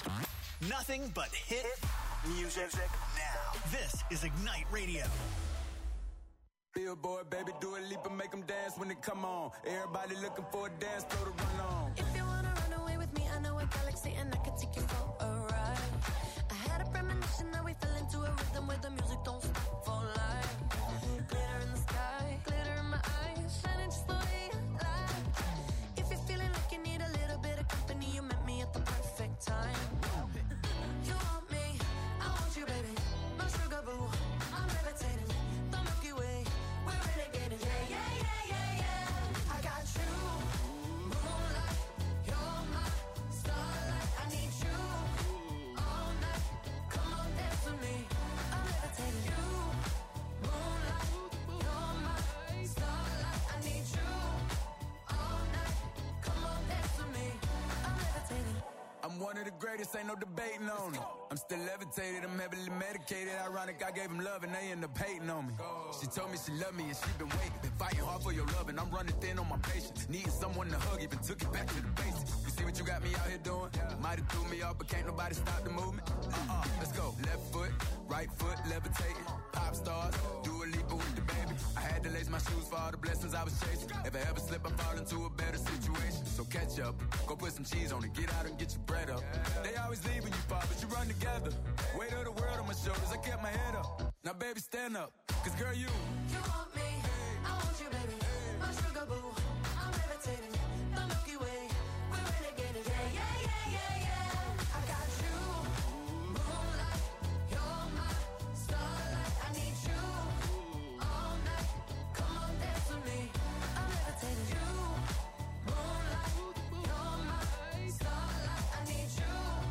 Nothing but hit music now. This is Ignite Radio. Billboard, baby, do a leap and make them dance when they come on. Everybody looking for a dance floor to run on. If you wanna run away with me, I know a galaxy and I can take you for a ride. I had a premonition that we fell into a rhythm where the music don't stop for life. Glitter in the sky, glitter in my eyes, shining just the way I like. If you're feeling like you need a little bit of company, you met me at the perfect time. You want me, I want you, baby. My sugar boo, I'm levitating. The Milky Way, we're renegading. Yeah, yeah, yeah, yeah, yeah. I got you, moonlight. You're my starlight. I need you all night. Come on, dance with me. I'm levitating. You, moonlight. You're my starlight. I need you all night. Come on, dance with me. I'm levitating. I'm one of the greatest, ain't no debating on it. I'm still levitated, I'm heavily medicated. Ironic, I gave him love and they end up hating on me. She told me she loved me and she been waiting. Been fighting hard for your love and I'm running thin on my patience. Needing someone to hug, even took it back to the basics. You see what you got me out here doing? Might have threw me off, but can't nobody stop the movement. Let's go. Left foot, right foot, levitating. Pop stars, do a leap with the baby. I had to lace my shoes for all the blessings I was chasing. If I ever slip, I fall into a better situation. So catch up, go put some cheese on it, get out and get your bread up. They always leave when you fall, but you run together. Weight of the world on my shoulders, I kept my head up. Now baby, stand up, cause girl, you want me, I want you, baby. My sugar boo, I'm levitating. The Milky Way, we're renegading. Yeah, yeah, yeah, yeah, yeah. I got you, moonlight. You're my starlight. I need you all night. Come on, dance with me. I'm levitating. You, moonlight. You're my starlight. I need you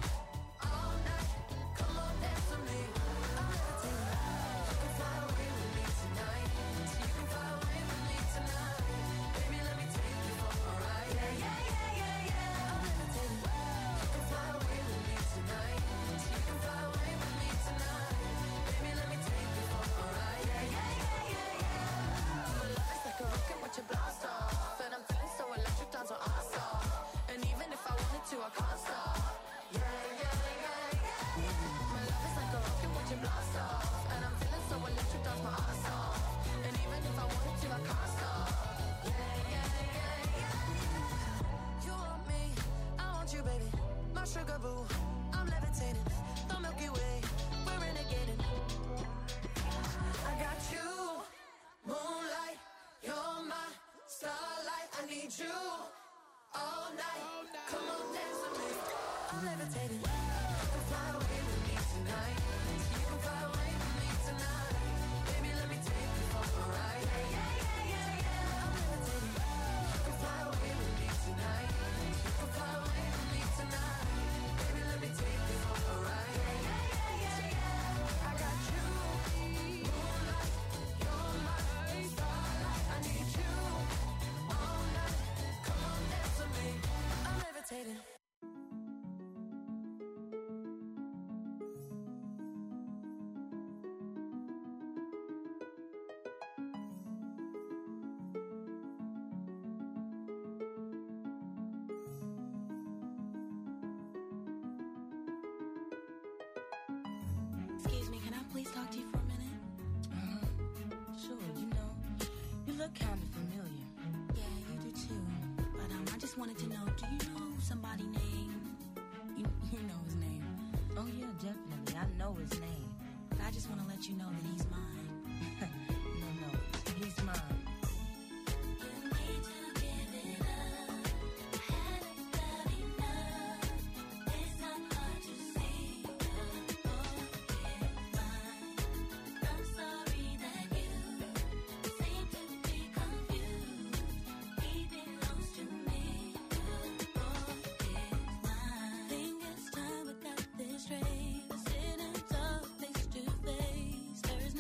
all night. Come on, dance with me. I'm levitating. You can fly away with me tonight. You can fly away with me tonight. Baby, let me take you for a ride. Yeah, yeah, yeah, yeah, yeah. I'm levitating. You can fly away with me tonight. You can fly away with me tonight. Baby, let me take you for a ride. Yeah, yeah, yeah, yeah, yeah. My love is like a rocket with your blast off, and I'm feeling so electric, dance on our stop. And even if I wanted to, I can't stop. Yeah, yeah, yeah, yeah. My love is like a rocket with your blast off, and I'm feeling so electric, dance my ass off. And even if I wanted to, I can't stop. Yeah, yeah, yeah, yeah. You want me, I want you, baby. My sugar boo, I'm levitating. The Milky Way, we're renegading. I got you, moonlight. You're my starlight. I need you all night. Come on, dance with me. I'm levitating. You can fly away with me tonight. You can fly away with me tonight. Baby, let me take you for a ride. Yeah, yeah, yeah, yeah, yeah. I'm levitating. You can fly away with me tonight. You can fly away with me tonight. Baby, let me take you for a ride. Yeah, yeah, yeah, yeah, yeah. I got you, moonlight. You're my starlight. I need you all night. Come on, dance with me. I'm levitating. Excuse me, can I please talk to you for a minute? Sure, you look kind of familiar. Yeah, you do too. But I just wanted to know, do you know somebody named... You know his name. Oh yeah, definitely. I know his name. But I just want to let you know that he's mine. No, he's mine. Think it's time we got this straight. Sitting talk face to face. There's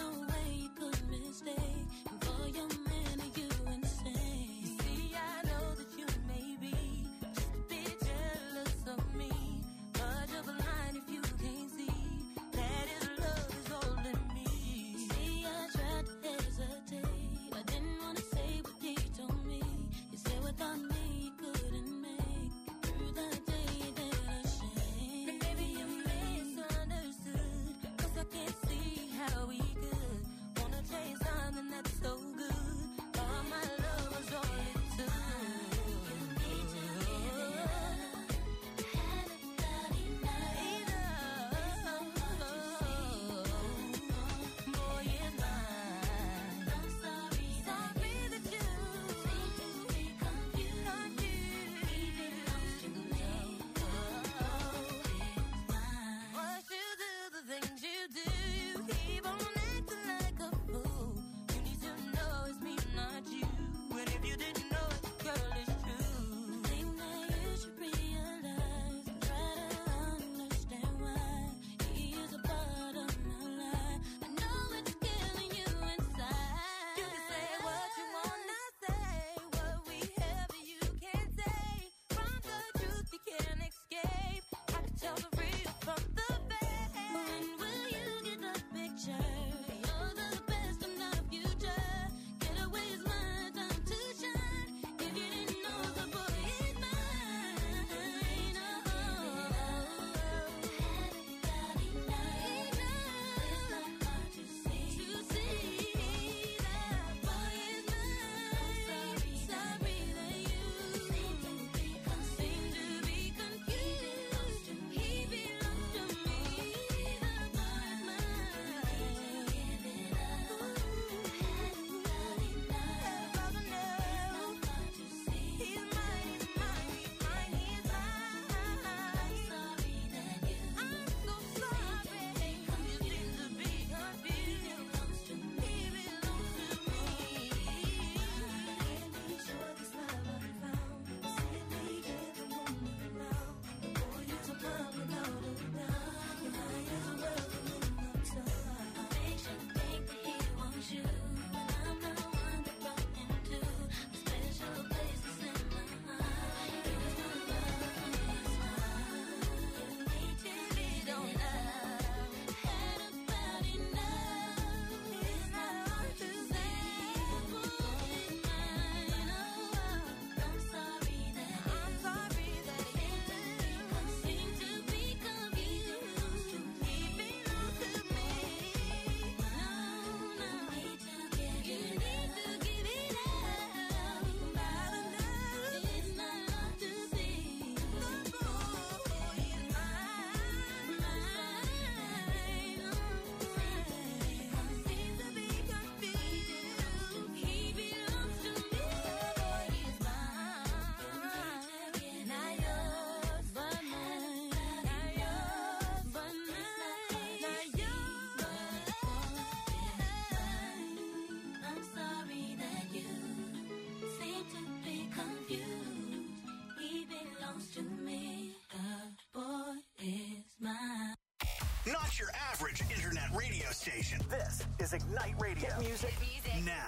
not your average internet radio station. This is Ignite Radio. Hit music now.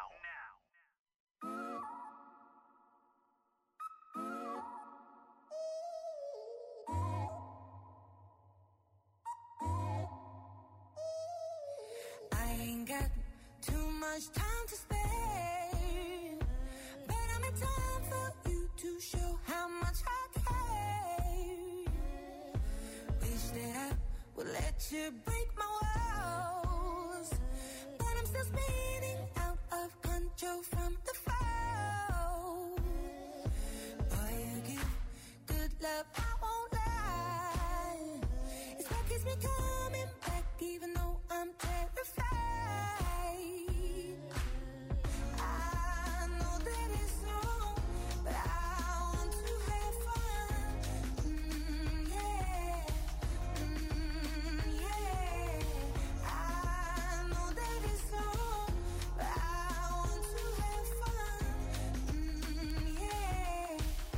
I ain't got too much time to spare, but I'm in time for you to show how much I care. Wish that I would let you break my walls, but I'm still spinning out of control from the fall. Boy, you give good love, I won't lie. It's what keeps me coming back, even though I'm terrified. I know that it's wrong, but I want to have fun. Yeah. Yeah. I know that it's wrong, but I want to have fun. Yeah.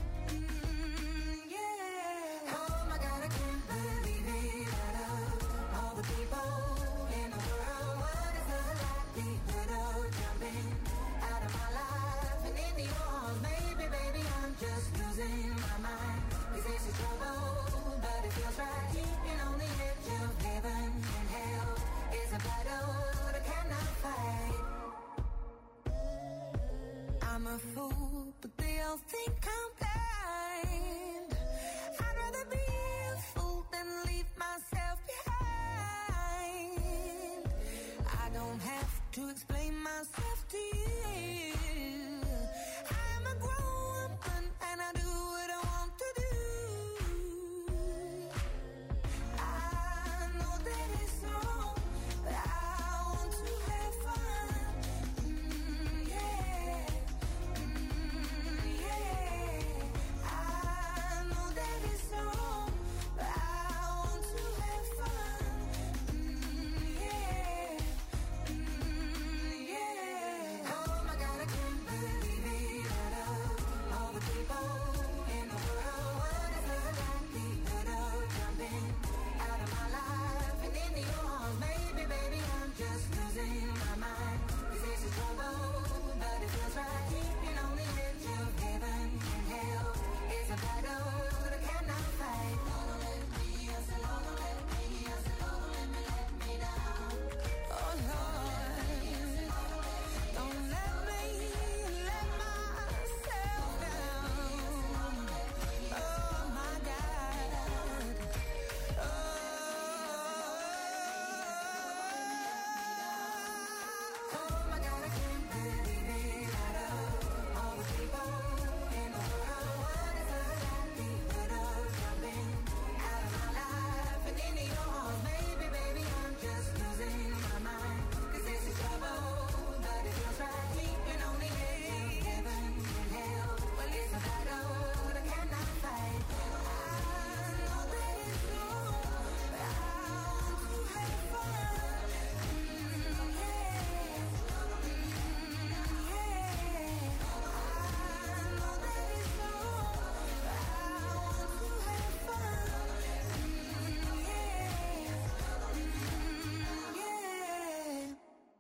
Yeah. Oh my God, I can't believe it. Out of all the people in the world, what is the likelihood of jumping out of my life and into yours? Maybe, baby, I'm just losing my mind. This is trouble, but it feels right. Keeping on the edge of heaven and hell is a battle that I cannot fight. I'm a fool, but they all think I'm blind. I'd rather be a fool than leave myself behind. I don't have to explain myself to you. I'm a grown woman and I do what I want to do. I know that it's wrong, but I want to have fun. Yeah. Yeah. I know that it's wrong, but I want to have fun. Yeah. Yeah. Oh my God, I can't believe it. Out of all the people in the world, what is the likelihood of jumping out of my life and into yours? Maybe, baby, I'm just losing my mind. 'Cause this is trouble, but it feels right. Keeping on the edge of heaven and hell is a battle that I cannot fight. Don't let me, I said, don't let me, I said, don't let me down. Oh Lord, don't let me let myself down. Oh my God. Oh my God, I can't believe it. Out of all the people in the world, what is the likelihood of jumping out of my life and into yours? Maybe, baby, I'm just losing my mind. 'Cause this is trouble, but it feels right. Keeping on the edge of heaven and hell. Well, it's a battle that I cannot fight. I know that it's wrong, but I want to have fun. Yeah. I know that it's wrong, but I want to have fun. Yeah.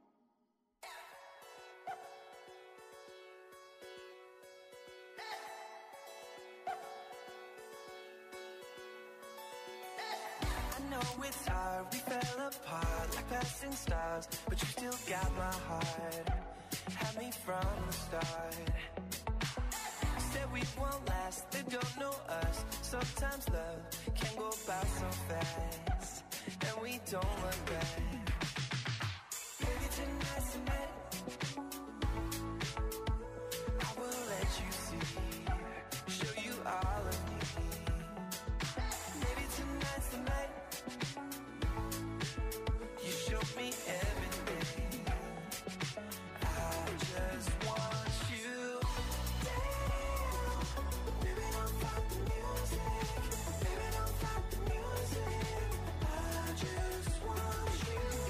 I know it's hard, we fell apart like passing stars, but you still got my heart. Had me from the start. Said we won't last, they don't know us. Sometimes love can go by so fast, and we don't look back. Maybe tonight's the night I will let you see, show you all of me. Maybe tonight's the night you show me everything. I just want you down. Baby, don't fight the music. Baby, don't fight the music. I just want you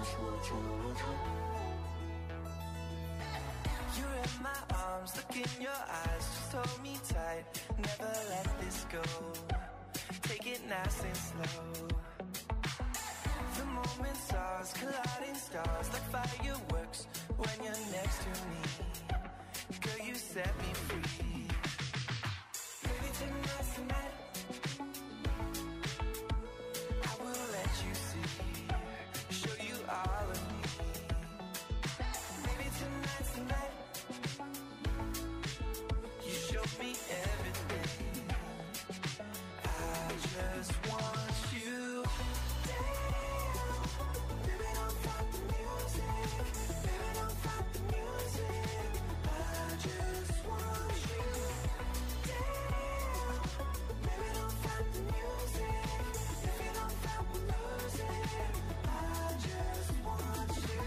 You're in my arms, look in your eyes, just hold me tight, never let this go. Take it nice and slow. The moment stars, colliding stars, like fireworks when you're next to me. Girl, you set me free. Baby, tonight's the night. I will let you see, show you all of me. Baby, tonight's the night. You showed me everything. I just want you. Baby, don't fight the music. Baby, don't fight the music. I just want you. Baby, don't fight the music. If you don't fight, we'll lose it. I just want you.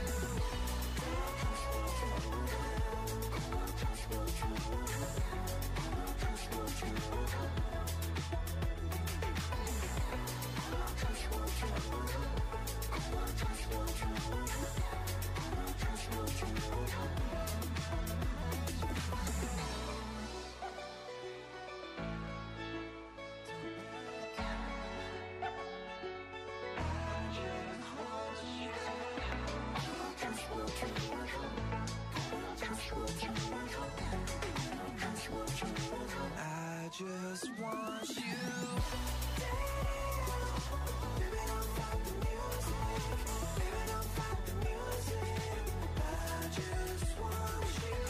I just want you. Baby, don't fight the music. Baby, don't fight the music. I just want you.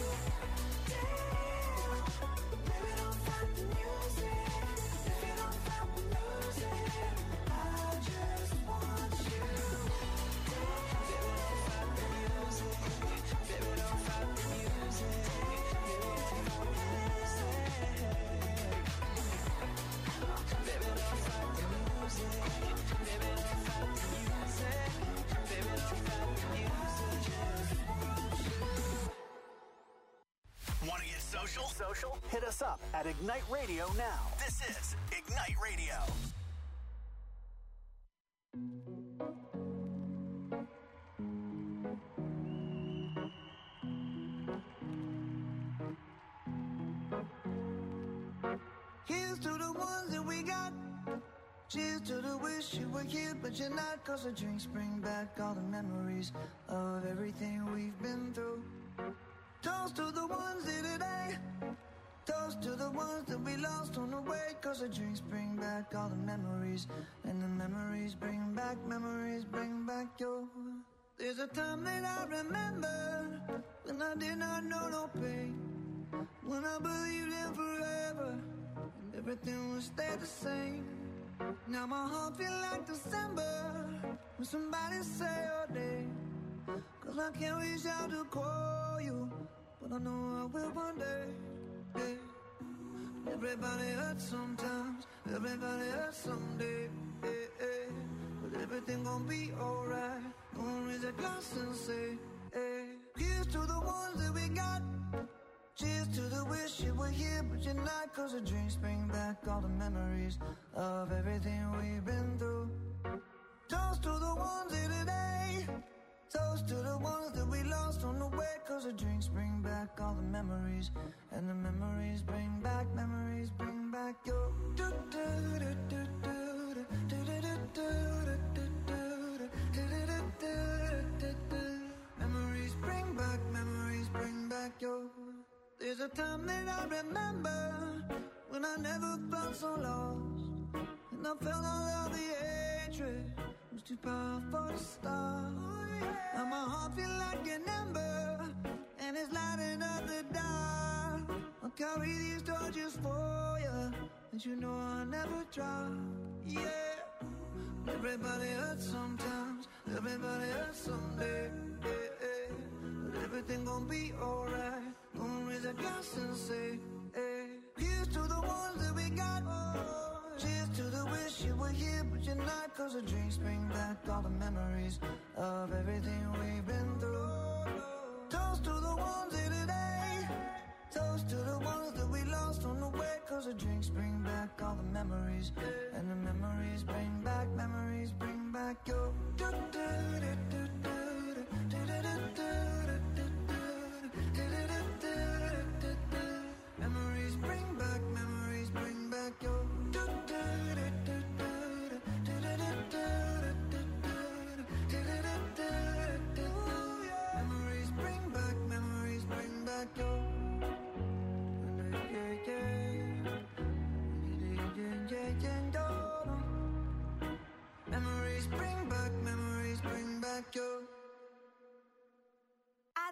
Baby, don't fight the music. If you don't fight, we'll lose it. I just want you. Baby, don't fight the music. Baby, don't fight the music. Want to get social? Hit us up at Ignite Radio now. This is Ignite Radio. Here's to the ones that we got. Cheers to the wish you were here, but you're not. Cause the drinks bring back all the memories of everything we've been through. Toast to the ones here today. Toast to the ones that we lost on the way. Cause the drinks bring back all the memories. And the memories bring back your. There's a time that I remember when I did not know no pain. When I believed in forever and everything would stay the same. Now my heart feel like December when somebody say your name. Cause I can't reach out to call you, but I know I will one day. Yeah. Everybody hurts sometimes, everybody hurts someday. Yeah, yeah. But everything gon' be alright. Gonna raise a glass and say, hey. Here's to the ones that we got. Cheers to the wish you were here, but you're not. Cause the drinks bring back all the memories of everything we've been through. Toast to the ones here today. Toast to the ones that we lost on the way. Cause the drinks bring back all the memories. And the memories bring back your. Memories bring back your. There's a time that I remember when I never felt so lost. And I felt all of the hatred was too powerful to stop. Now my heart feel like an ember and it's lighting up the dark. I'll carry these torches for you, and you know I'll never drop. Yeah. Everybody hurts sometimes, everybody hurts someday. Yeah, yeah. But everything gon' be alright. Gonna raise a glass and say, hey. Here's to the ones that we got. Cheers to the wish you were here, but you're not. Cause the drinks bring back all the memories of everything we've been through. Toast to the ones here today. Toast to the ones that we lost on the way. Cause the drinks bring back all the memories. And the memories bring back your.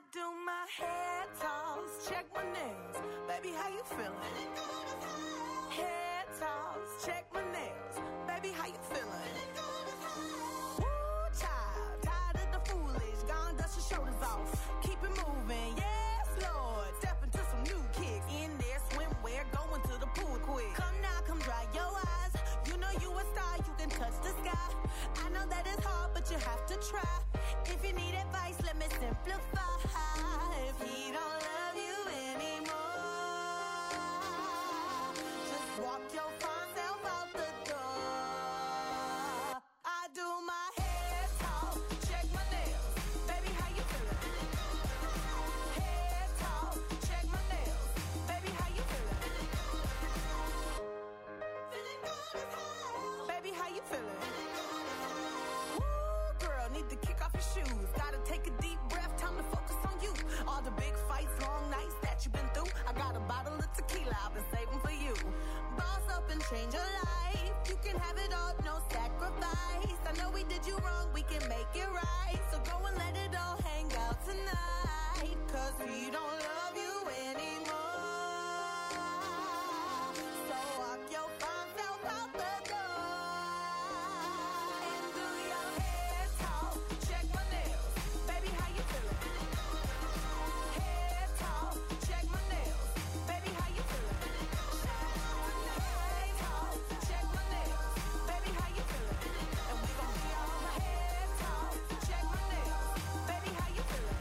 do my hair toss, check my nails. Baby, how you feeling? Hair toss, check my nails. Baby, how you feeling? Woo, child, tired of the foolish. Gone, dust your shoulders off. Keep it moving, yes, Lord. Step into some new kicks. In there, swimwear, going to the pool quick. Come now, come dry your eyes. You know you a star, you can touch the sky. I know that it's hard, but you have to try. If you need advice, let me simplify. If he don't love you anymore, just walk your fine self out the door. I do my hair talk, check my nails. Baby, how you feeling? Hair talk, check my nails. Baby, how you feeling? Feeling good as hell. Baby, how you feeling? Woo, girl, need to kick off your shoes. Gotta take a deep breath, time to focus on you. All the big fights, long nights that you've been through. I got a bottle of tequila I've been saving for you. Boss up and change your life. You can have it all, no sacrifice. I know we did you wrong, we can make it right. So go and let it all hang out tonight. Cause we don't love you anymore. So walk your fine self out the door. And do your hair talk, check my nails. Baby, how you feeling? Hair talk, check my nails. Baby, how you feeling? Hair talk, check my nails. Baby, how you feeling? And we gon' be all hair talk, check my nails. Baby, how you feeling?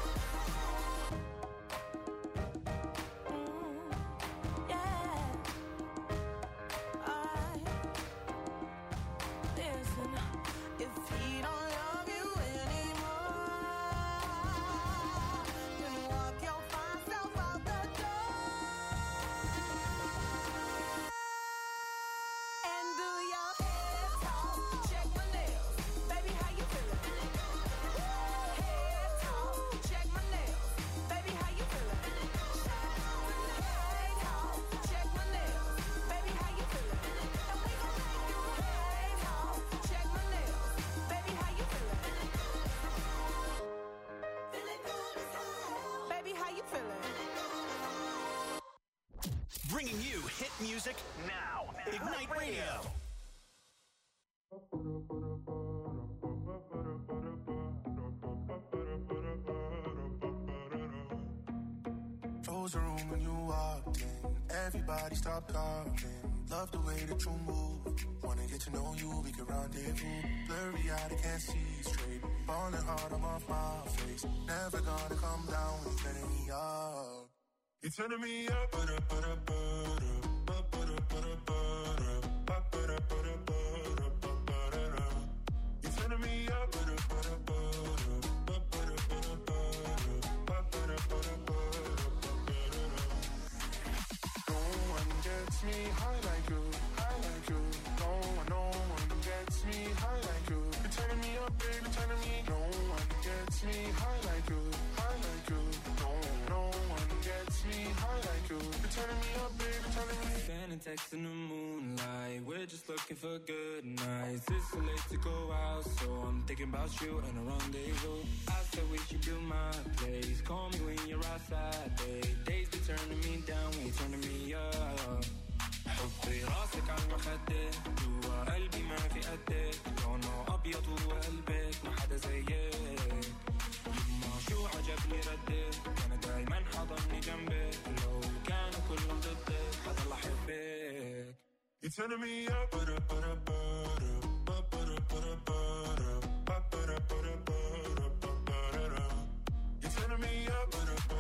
Yeah. Alright. Listen, if he don't love you anymore, then walk your fine self out the door. And do your hair talk, check my nails. Baby, how you feeling? Hair talk, check my nails. Baby, how you feeling? Hair talk, check my nails. Baby, how you feeling? And we gon' make you hair talk, check my nails. Baby, how you feeling? Feeling good as hell. Baby, how you feeling? Bringing you hit music now. Ignite Radio. Froze the room when you walked in. Everybody stopped talking. Love the way that you move. Wanna get to know you, we can rendezvous. Blurry eyed, I can't see straight. Falling hard, I'm off my face. Never gonna come down when you're turning me up. You're turning me up, You're turning me up, No one gets me high like you, high like you. No one gets me high like you. You're turning me up, baby, turning me. No one gets me high like you, high like you. No one gets me high like you. You're turning me up, baby, turning me. Sending texts in the moonlight. We're just looking for good nights. It's so late to go out, so I'm thinking about you and a rendezvous. I said we should do my place. Call me when you're outside, babe. Days be turning me down when you're turning me up. حطي راسك على المخدة جوا قلبي ما في قدك لونه أبيض وقلبك ما حدا زيك يما شو عجبني ردك كان دايما حضني جنبك لو كانوا كلهم ضدك حضل أحبك You're turning me up, You're turning me up,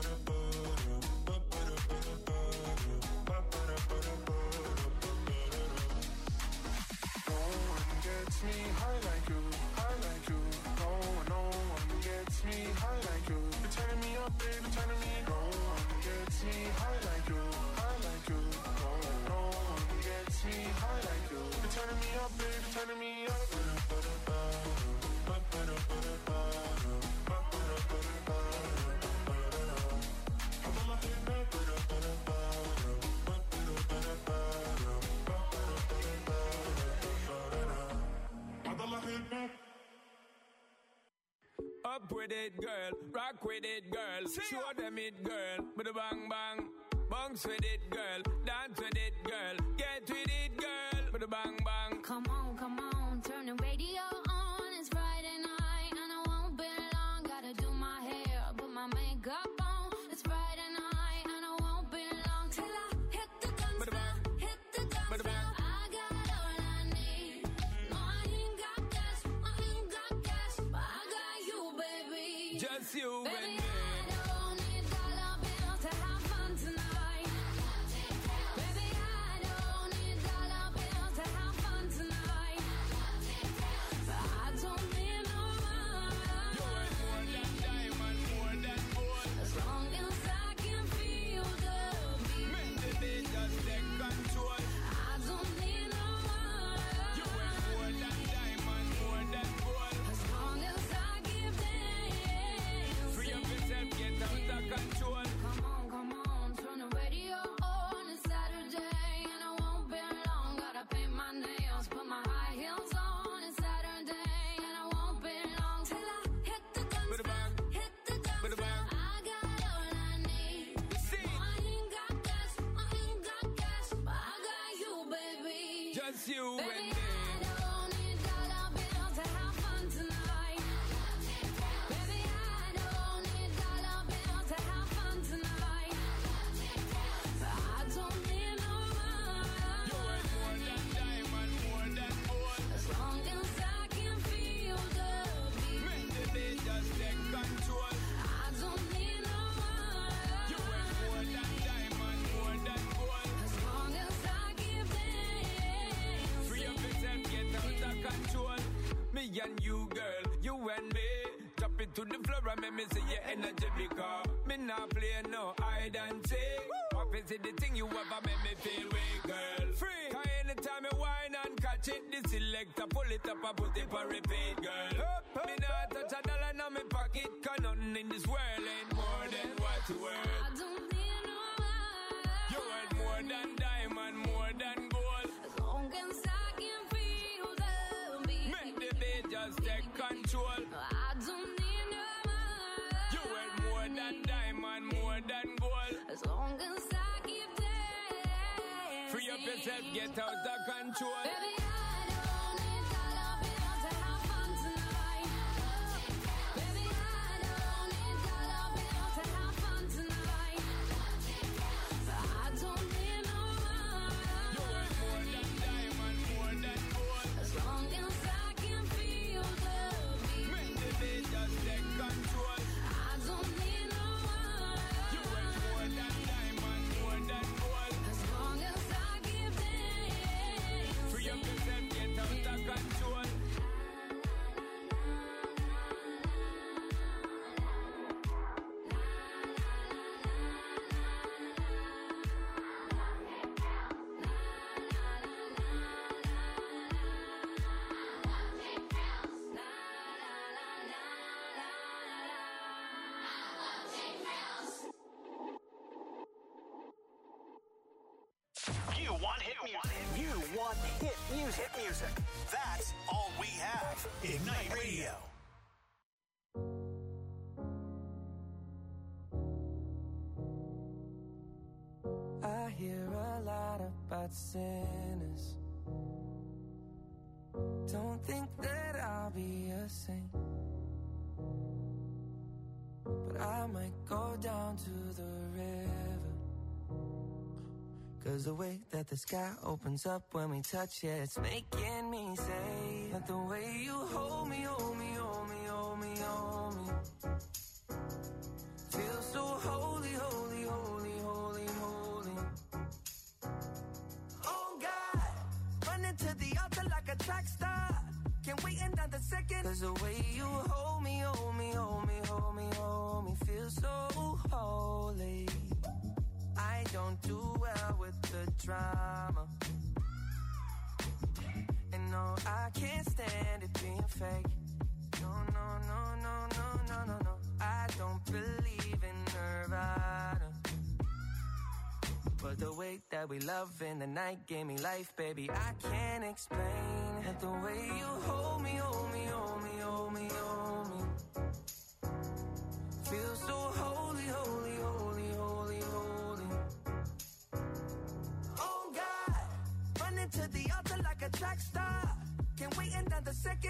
No one gets me high like you, high like you. No one gets me high like you. You're turning me up, baby, turning me. No one gets me high like you, high like you. No one gets me high like you. You're turning me up, baby. Up with it, girl. Rock with it, girl. Show them it, girl. With a bang bang. Bounce with it, girl. Dance with it, girl. Get with it, girl. With a bang bang. Come on, turn the radio on. It's Friday night and I won't be long. Gotta do my hair, put my makeup on. It's Friday night and I won't be long till I hit the dance floor, hit the dance floor. I got all I need. No, I ain't got cash, but I got you, baby. Just you Baby, and me. I don't need dollar bills to have fun tonight. Baby, I don't need dollar bills to have fun tonight. But I don't need no money. You ain't more than diamond, more than gold. As long as I can feel the beat. Make the beat just take control. I don't need no money. You ain't more than diamond, more than gold. As long as I give them. Free up yourself, get out of control. Come on, turn the radio on. It's Saturday and I won't be long. Gotta paint my nails, put my high heels on. It's Saturday and I won't be long till I hit the dance With a bang. floor, hit the dance With a floor. bang. I got all I need. See, No, I ain't got cash, but I got you, baby. just you Baby, and me. I don't need dollar bills to have fun tonight. Baby, I don't need dollar bills to have fun tonight. But I don't need no You money. ain't more than diamond, more than gold. As long as I can feel the beat. Make the beat just take control. I don't need no You ain't more money. than diamond, more than gold. As long as I give them. Free up yourself, get out of control. Me and you, girl, you and me. Drop it to the floor and make me see your energy because me not play no hide and seek. What is it the thing you ever make me feel weak, girl? Free. Cause anytime you whine and catch it, the selector pull it up and put it for repeat, girl. Me not touch a dollar in my pocket, cause nothing in this world ain't more than what you worth. I don't need no money. You worth more than diamond, more than gold. As long as I can feel the beat. Make the beat just take control. I don't need no money. You worth more than diamond, more than gold. As long as I give them. Free up yourself, get out of control. Baby, I don't need dollar bills to have fun tonight. Baby, I don't need dollar bills to have fun tonight. But I don't need no You worth more money. than diamond, more than gold. As long as I can feel the beat. Make the beat just take control. I don't need no You worth money. more than diamond, more than gold. As long as I give them. Free up yourself, get out of control. You want hit music. You want hit music. Hit music. That's all we have. Ignite Radio. I hear a lot about sinners. Don't think that I'll be a saint, but I might go down to the river. 'Cause the way that the sky opens up when we touch it, it's making me say that the way you hold me, hold me, hold me, hold me, hold me, feels so holy, holy, holy, holy, holy. Oh God, running to the altar like a track star. Can't wait another second. 'Cause the way you hold me, hold me, hold me, hold me, hold me, feels so holy. I don't do well with the drama, and no, I can't stand it being fake. No, no, no, no, no, no, no, no. I don't believe in Nirvana, but the way that we love in the night gave me life, baby. I can't explain it. The way you hold me, hold me, hold me, hold me, hold me,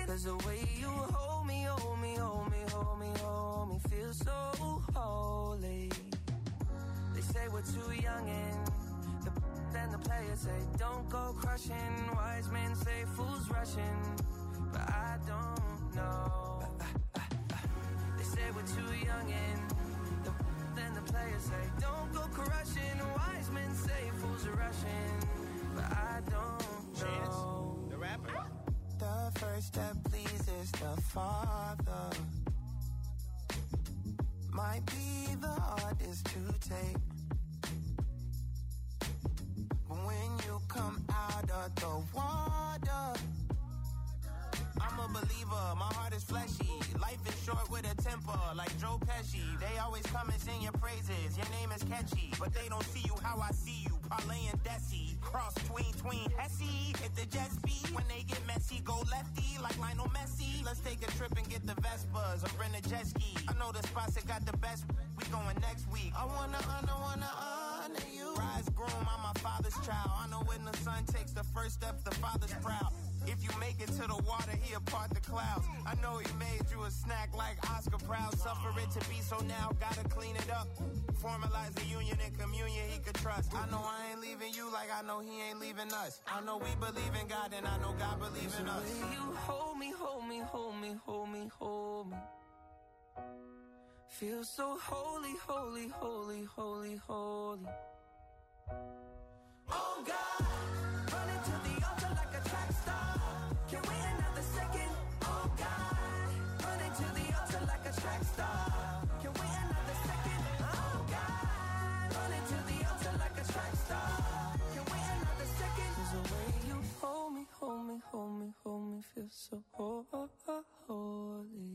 'Cause the way you hold me, hold me, hold me, hold me, hold me, feels so holy. They say we're too young and then the players say don't go crushing. Wise men say fools rushing, but I don't know. They say we're too young and then the players say don't go crushing. Wise men say fools are rushing, but I don't know. Chance, the rapper. The first that pleases the Father might be the hardest to take. When you come out of the water, I'm a believer, my heart is fleshy. Life is short with a temper, like Joe Pesci. They always come and sing your praises, your name is catchy. But they don't see you how I see you, Parlay and Desi. Cross tween, Hesse. Hit the jet speed, when they get messy, go lefty, like Lionel Messi. Let's take a trip and get the Vespas, or rent a jet ski. I know the spots that got the best, we going next week. I wanna honor you. Rise groom, I'm my father's child. I know when the son takes the first step, the father's proud. If you make it to the water, he'll part the clouds. I know he made you a snack like Oscar Proud. Suffer it to be so now, gotta clean it up. Formalize the union and communion he could trust. I know I ain't leaving you like I know he ain't leaving us. I know we believe in God and I know God believes in us. You hold me, hold me, hold me, hold me, hold me. Feel so holy, holy, holy, holy, holy. Oh God, running to the altar like a track star. Can wait another second. Oh God, running to the altar like a track star. Can wait another second. Oh God, running to the altar like a track star. Can wait another second. 'Cause the way you hold me, hold me, hold me, hold me, feel so holy.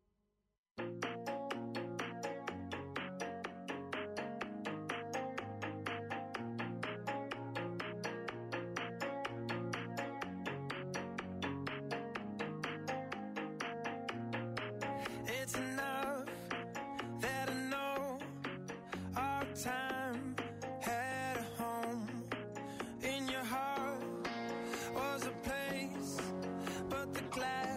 It's enough that I know our time had a home. In your heart was a place, but the glass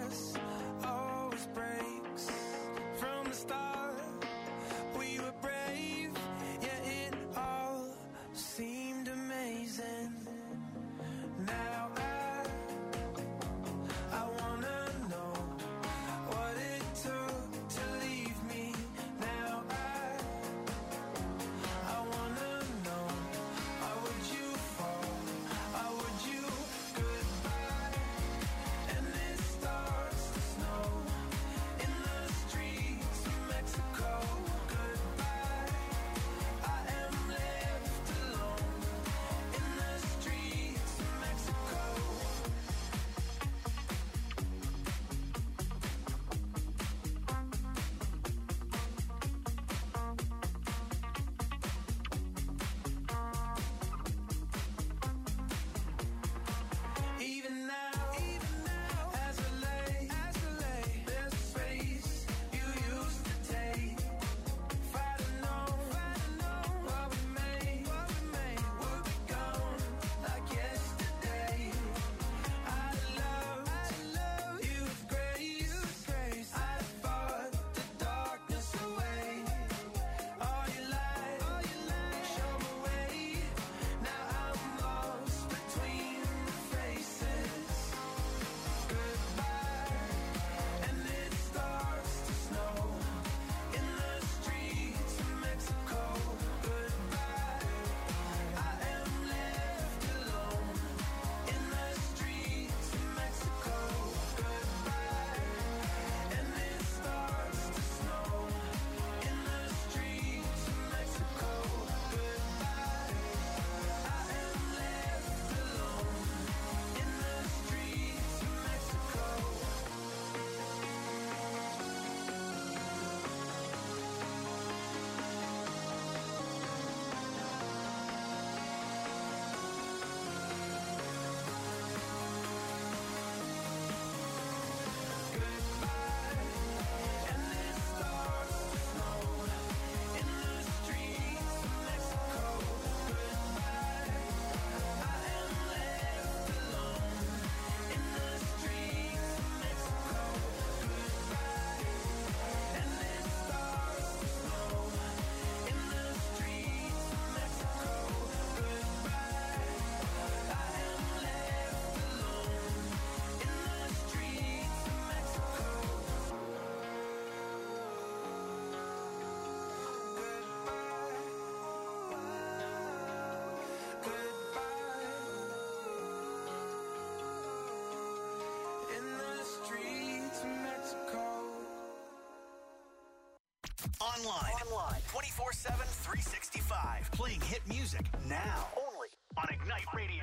Online. 24/7, 365. Playing hit music now. Only on Ignite Radio.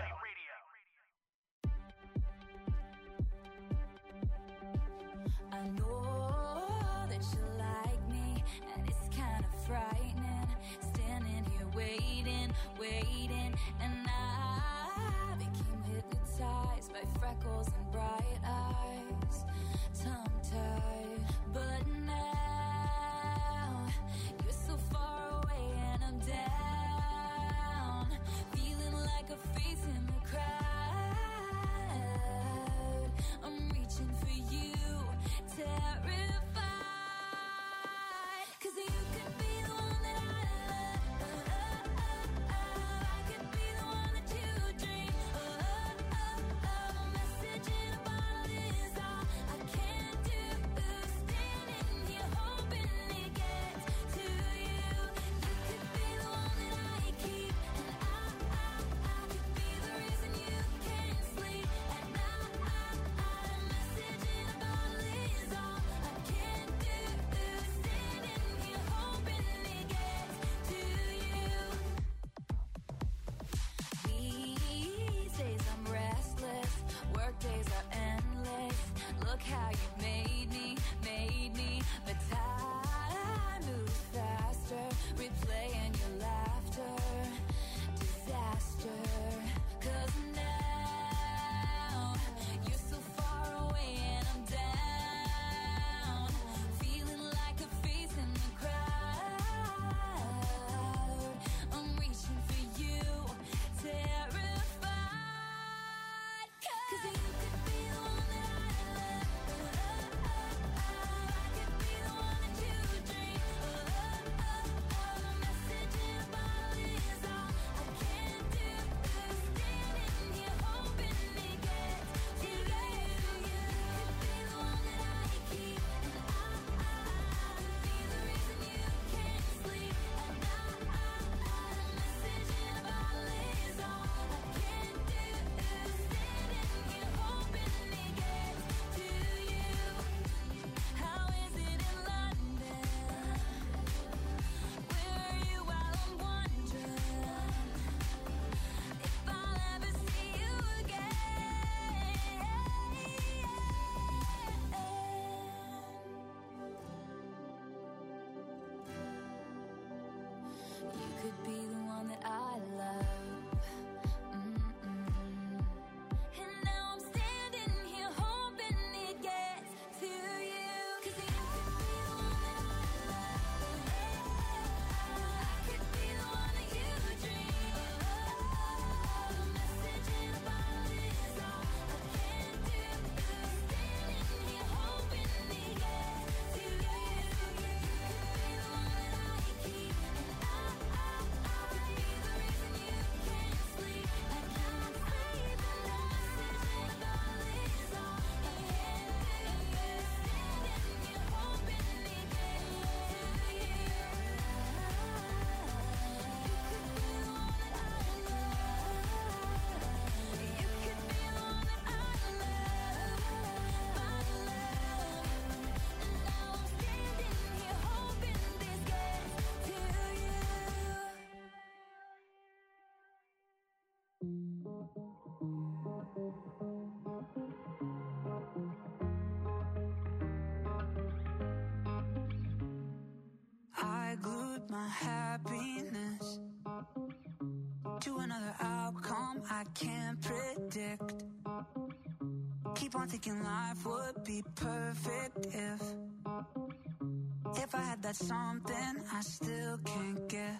I know that you like me, and it's kind of frightening. Standing here waiting, and I became hypnotized by freckles and bright eyes, tongue-tied. But now you're so far away, and I'm down, feeling like a face in the crowd. I'm reaching for you, terrified, 'cause you could be the one that I love. I could be the one that you dream. A message in a bottle is all I can do. Standing here hoping it gets to you. You could be the one that I keep, and I could be the reason you can't sleep at night. A message in a bottle is all I can do. Standing here hoping it gets to you. These days I'm restless, work days are endless. Look how you made me, but time moves faster, replaying your laughter, disaster. 'Cause now you're so far away and I'm down, feeling like a face in the crowd. I'm reaching for you, terrified, 'cause you could be the one that I love. I could be the one that you dream. A message in a bottle is all I can do. Standing here hoping it gets to you. You could be the one that I keep, and I could be the reason you can't sleep at night. A message in a bottle is all I can do. Standing here hoping it gets to you. How is it in London? Where are you while I'm wondering if I'll ever see you again? You could be the one that I love. And now I'm standing here hoping it gets to you. 'Cause you could be the one that I love. I could be the one that you dream. A message in a bottle is all I can do. Standing here hoping it gets to you. You could be the one that I keep, and I could be the reason you can't sleep. I can't sleep, and the message in a bottle is all I can do. Standing here hoping it gets to you. You could be the one that I love. You could be the one that I love. And now I'm standing here hoping this gets to you. I glued my happiness to another outcome I can't predict. Keep on thinking life would be perfect if I had that something I still can't get.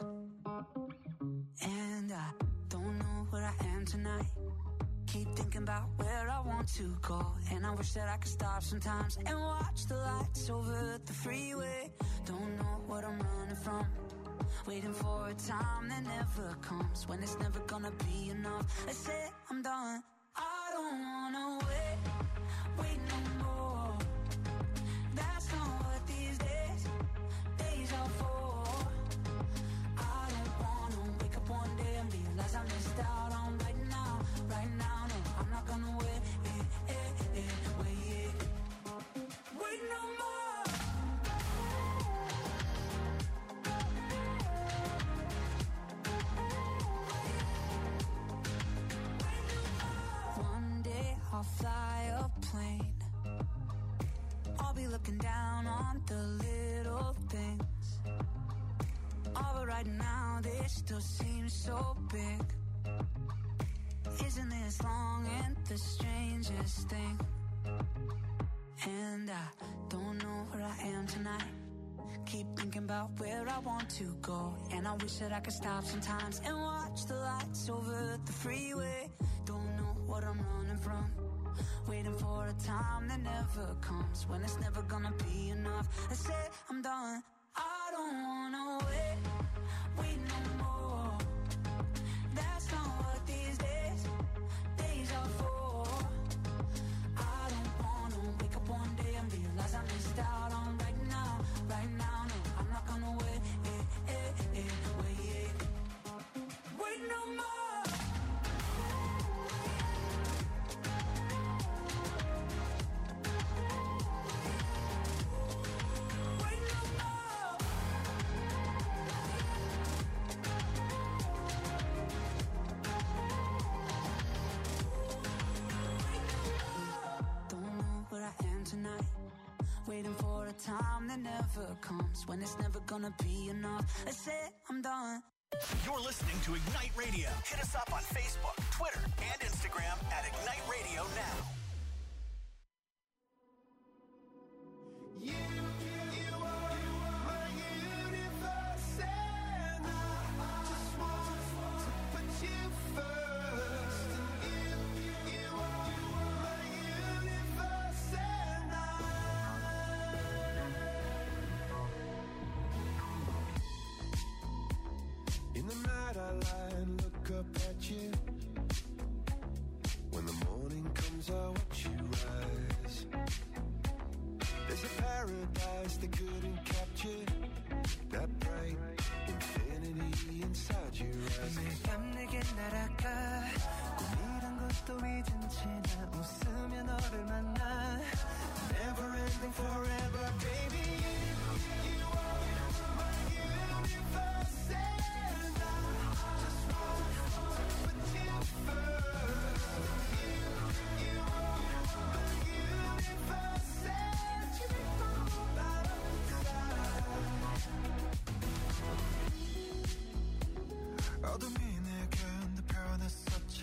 And I don't know where I am tonight. Keep thinking about where I want to go, and I wish that I could stop sometimes and watch the lights over the freeway. Don't know what I'm running from, waiting for a time that never comes, when it's never gonna be enough. I say I'm done. I don't wanna wait no more. That's not what these days are for. I don't wanna wake up one day and realize I missed out on right now. No, I'm not gonna wait no more. still seems so big. Isn't this long and the strangest thing? And I don't know where I am tonight. Keep thinking about where I want to go. And I wish that I could stop sometimes and watch the lights over the freeway. Don't know what I'm running from. Waiting for a time that never comes, when it's never gonna be enough. I say I'm done. I don't wanna wait no more. That's not what these days are for. I don't wanna wake up one day and realize I missed out on right now. No, I'm not gonna wait no more. Wait no more. Don't know where I am tonight. Waiting for a time that never comes, when it's never gonna be enough. I said I'm done. You're listening to Ignite Radio. Hit us up on Facebook, Twitter, and Instagram at Ignite Radio Now. You are my universe, and I just want to put you first. You are my universe, and in the night I lie and look up at you. When the morning comes, I watch you rise. There's a paradise they couldn't capture, that bright infinity inside your eyes. 매일 밤 내게 날아가, 꿈이란 것도 잊은 채 난 웃으며 너를 만나. Never ending forever, baby. You are my universe, and I just want to put you first. You are my universe, and you make my whole life inside. 어둠이 내게 내 변했었지.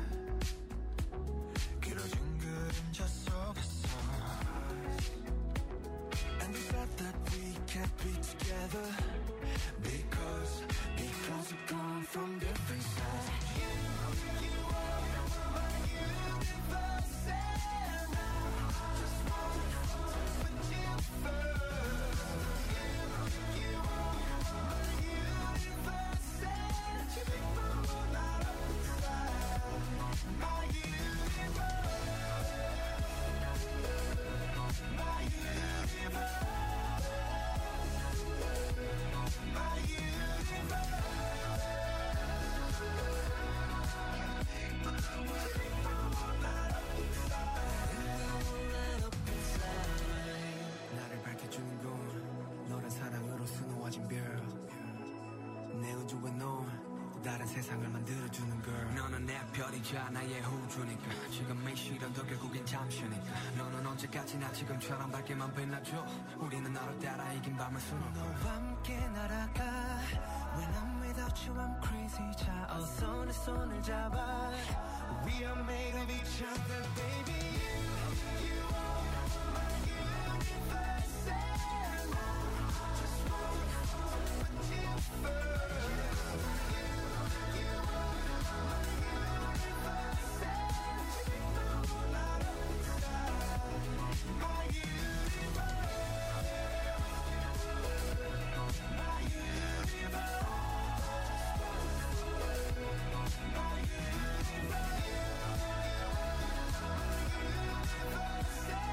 길어진 그림자 속에서. And you said that we can't be together because we've gone from different sides. You are my universe, and I just want to put you first. You are my universe, and you make my whole life inside. My 나를 밝혀주는 건 너란 사랑으로 수놓아진 별. 내 우주에 넌 다른 세상을 만들어주는 girl. 너는 내 별이자 나의 우주니까. 지금 이 시련도 결국엔 잠시니까. 너는 언제까지나 지금처럼 밝게만 빛나줘. 우리는 너를 따라 이긴 밤을 수놓고. 너와 함께 날아가. When I'm without you I'm crazy. 자 어서 내 손을 잡아. We are made of each other, baby. You are my universe, and I just want to put you first. You are my universe, and you make my whole life inside. My universe, my universe, my universe.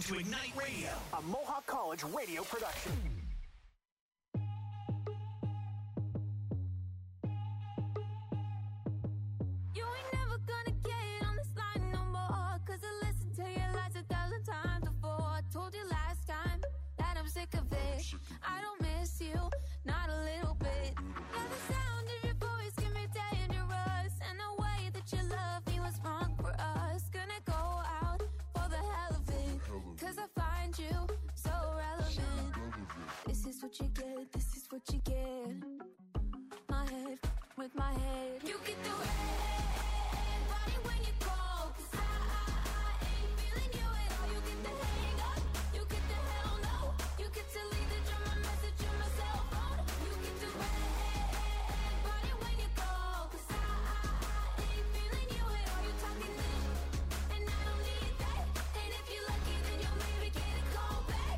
to Ignite Radio, a Mohawk College radio production. You ain't never gonna get on this line no more, 'cause I listened to your lies 1,000 times before. I told you last time that I'm sick of it. I don't miss you, not a little bit. Yeah, the sound of your voice can be dangerous, and the way that you love me was wrong for us. Gonna go out for the hell of it, 'cause I find you so relevant. This is what you get, this is what you get. My head with my head. You get the red body when you call, 'cause I ain't feeling you at all. You get the hang up, you get the hell no. You get to leave the drum, my message on my cell phone. You get the red body when you call, 'cause I ain't feeling you at all. You talking this, and I don't need that. And if you're lucky, then you'll maybe get a call back.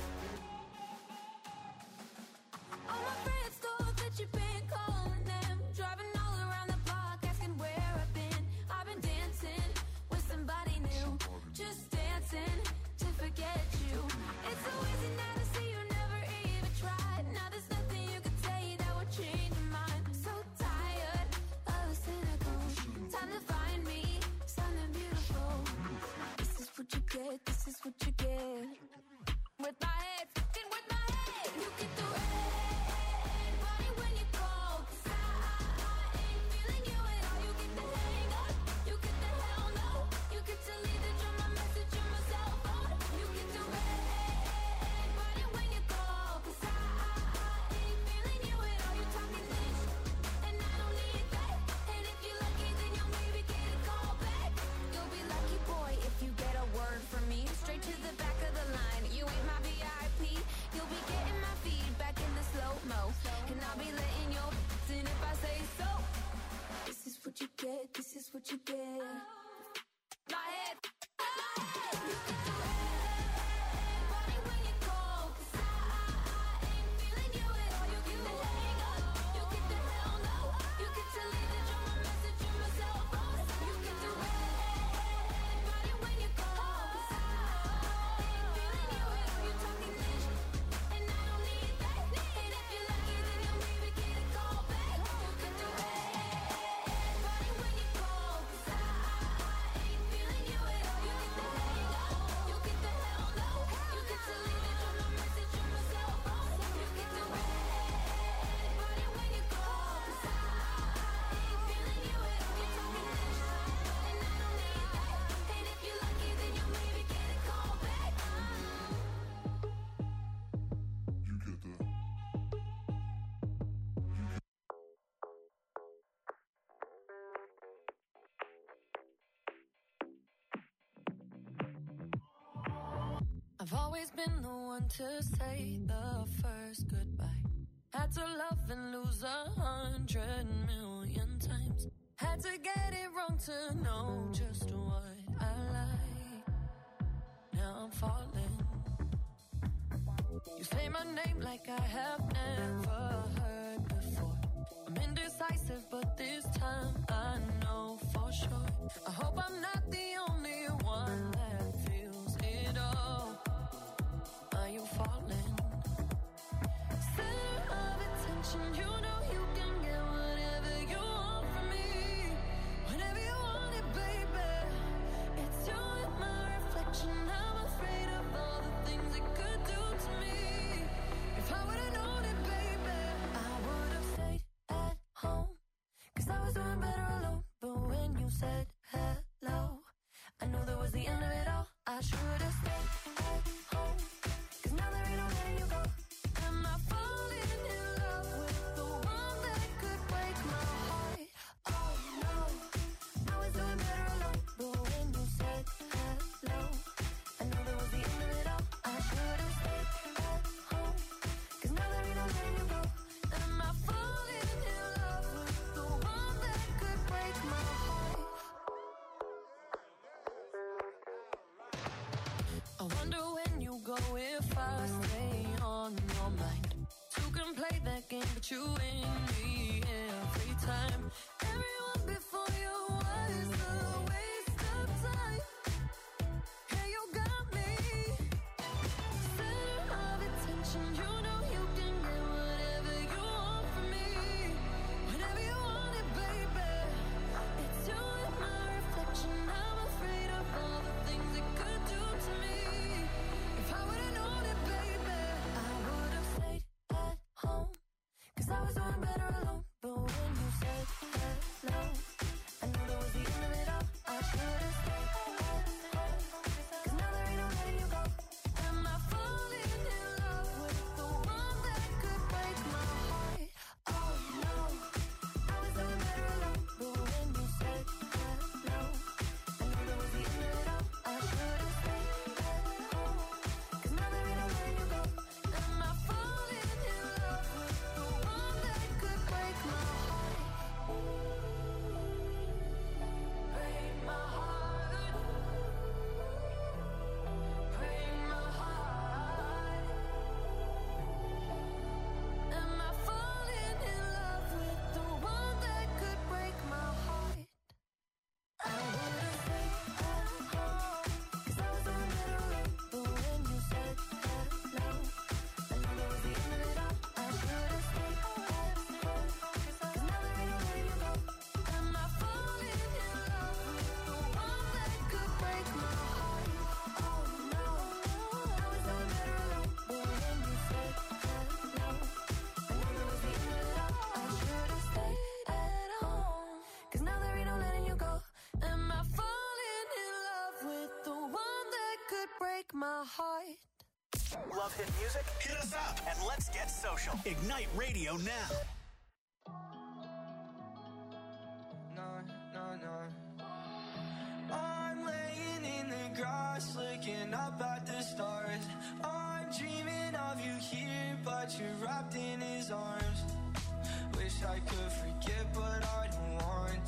All my friends thought that you've been calling them, driving all around the block, asking where I've been. I've been dancing with somebody new, just dancing to forget you. It's so easy now to see you never even tried. Now there's nothing you could say that would change your mind. I'm so tired of the cynical. Time to find me something beautiful. This is what you get, this is what you get. With my head, fucking with my head. You get the red body when you call, 'cause I ain't feeling you at all. You get the hang up, you get the hell no. You get to leave the drum, my message on my cell phone. You get the red body when you call, 'cause I ain't feeling you at all. You talking this, and I don't need that. And if you're lucky, then you'll maybe get a call back. You'll be lucky, boy, if you get a word from me. Straight to the back of the line. You ain't my VIP. You'll be getting my feedback in the slow-mo. And I'll be letting your in if I say so. This is what you get, this is what you get. My head, you get the red body when you call, 'cause I ain't feeling you at all. You get the hang up, you get the hell no. You get to leave the drum, my message on my cell phone. You get the red body when you call, 'cause I ain't feeling you at all. You talking this, and I don't need that. And if you're lucky, then you'll maybe get a call back. You get the red body when you call, 'cause I ain't feeling you at all. You get the hang up, you get the hell no. You get to leave the drum, my message on my cell phone. You get the red body when you call, 'cause I ain't feeling you at all. You talking this, and I don't need that. And if you're lucky, then you'll maybe get a call back. You get the. I've always been the one to say the first goodbye. Had to love and lose 100 million times. Had to get it wrong to know just what I like. Now I'm falling. You say my name like I have never heard before. I'm indecisive, but this time I know for sure. I hope I'm not the only one that feels it all. Are you falling? Center of attention, you know you can get whatever you want from me. Whenever you want it, baby. It's you and my reflection. I'm afraid of all the things it could do to me. If I would've known it, baby, I would've stayed at home. 'Cause I was doing better alone. But when you said hello, I knew that was the end of it all. I should've stayed at home. 'Cause now there ain't no letting you go. Am I falling in love with the one that could break my heart? Oh no, I was doing better alone. But when you said hello, I knew that was the end of it all. I should've stayed at home. 'Cause now there ain't no letting you go. Am I falling in love with the one that could break my heart? I wonder when you go if I stay on your mind. Two can play that game, but you win me every time. Everyone before you was a waste of time. Yeah, you got me. my heart. Love hit music? Hit us up and let's get social. Ignite Radio now. No. I'm laying in the grass, looking up at the stars. I'm dreaming of you here, but you're wrapped in his arms. Wish I could forget, but I don't want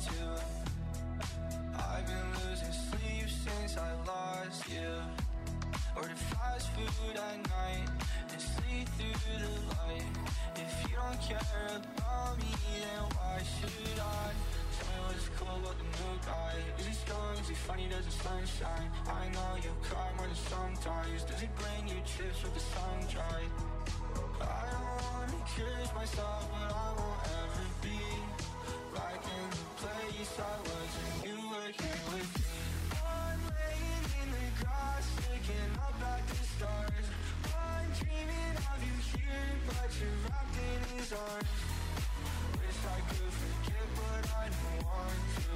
to. I've been losing sleep since I lost you. Order fast food at night and sleep through the light. If you don't care about me, then why should I? Tell me what's cool about the new guy. Is he strong? Is he funny? Does the sunshine? I know you cry more than sometimes. Does he bring you trips with the sun dry? I don't wanna curse myself, but I won't ever be back in the place I was when you were here with me. I'm laying in the grass, looking up at the stars. I'm dreaming of you here, but you're wrapped in his arms. Wish I could forget, but I don't want to.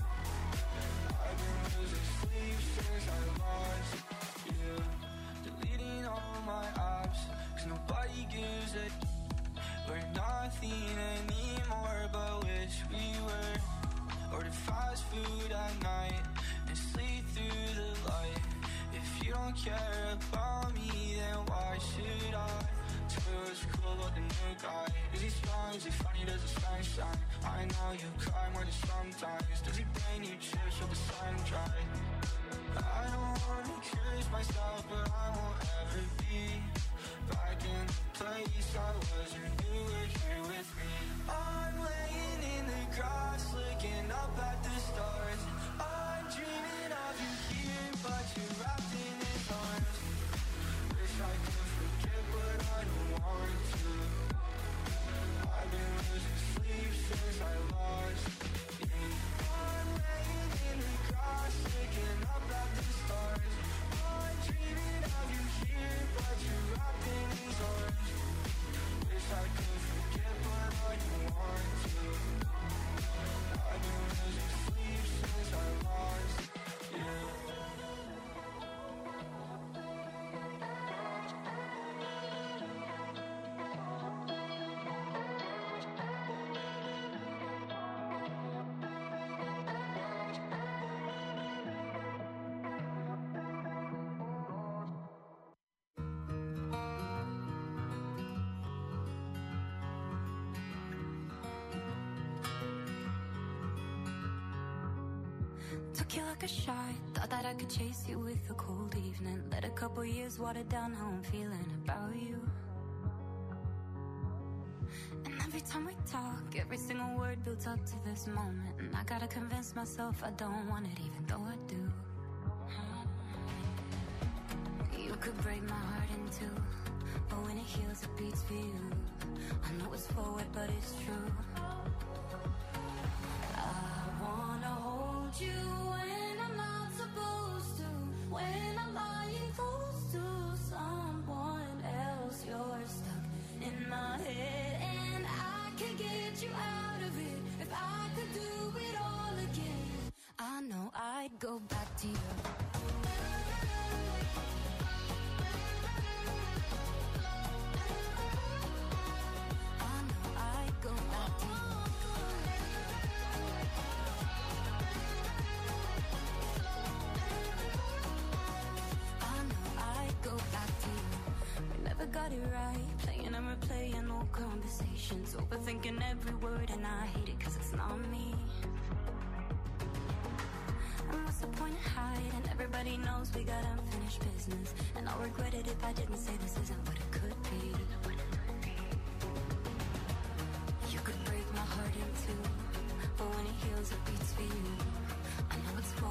I've been losing sleep since I lost you. Deleting all my apps, 'cause nobody gives a. We're nothing anymore, but wish we were. Order fast food at night and sleep through the light. If you don't care about me, then why should I? Tell me what's cool about the new guy. Is he strong? Is he funny? Does the sun shine? I know you cry more than sometimes. Does he bring you chips with the sun dry? I don't wanna curse myself, but I won't ever be back in the place I was when you were here with me. I'm laying in the grass, looking up at the stars. I'm dreaming of you here, but you're wrapped in his arms. Wish I could forget, but I don't want to. I've been losing sleep since I lost you. I'm laying in the grass, looking up at the stars. I'm dreaming of you here, but you're wrapped in his arms. Wish I could forget, but I don't want to. I've been losing sleep since I lost you. Took you like a shot, thought that I could chase you with a cold evening. Let a couple years water down how I'm feeling about you. And every time we talk, every single word builds up to this moment. And I gotta convince myself I don't want it, even though I do. You could break my heart in two, but when it heals, it beats for you. I know it's forward, but it's true. I wanna hold you when I'm not supposed to. When I'm lying close to someone else, you're stuck in my head, and I could get you out of it if I could do it all again. I know I'd go back to you. I know I'd go back to you. I know I'd go back to you. We never got it right, playing and replaying old conversations, overthinking every word, and I hate it 'cause it's not me. And what's the point of hiding? Everybody knows we got unfinished business, and I'll regret it if I didn't say this isn't what it could be. You could break my heart in two, but when it heals, it beats for you. I know it's